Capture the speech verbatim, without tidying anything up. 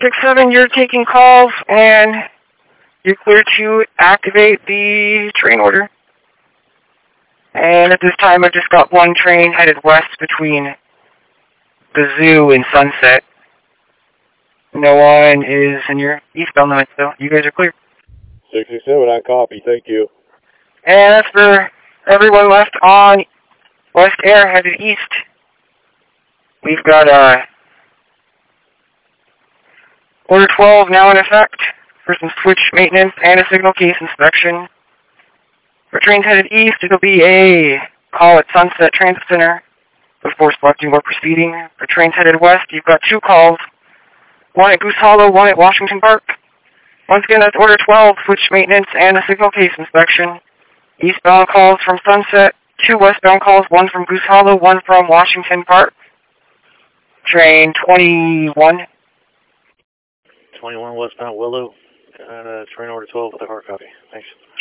six seven, you're taking calls, and you're clear to activate the train order. And at this time, I've just got one train headed west between the zoo and Sunset. No one is in your eastbound limits, though. You guys are clear. six six seven, I copy. Thank you. And that's for everyone left on West Air headed east. We've got uh, Order twelve now in effect for some switch maintenance and a signal case inspection. For trains headed east, it'll be a call at Sunset Transit Center before selecting or proceeding. For trains headed west, you've got two calls, one at Goose Hollow, one at Washington Park. Once again, that's Order twelve, switch maintenance and a signal case inspection. Eastbound calls from Sunset, two westbound calls, one from Goose Hollow, one from Washington Park. Train twenty-one. twenty-one westbound Willow, and uh, train order twelve with a hard copy. Thanks.